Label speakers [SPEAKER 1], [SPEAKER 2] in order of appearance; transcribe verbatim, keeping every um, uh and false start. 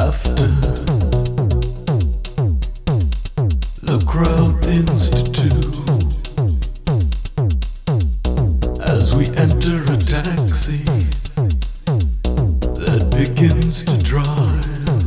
[SPEAKER 1] After the crowd thins to two, as we enter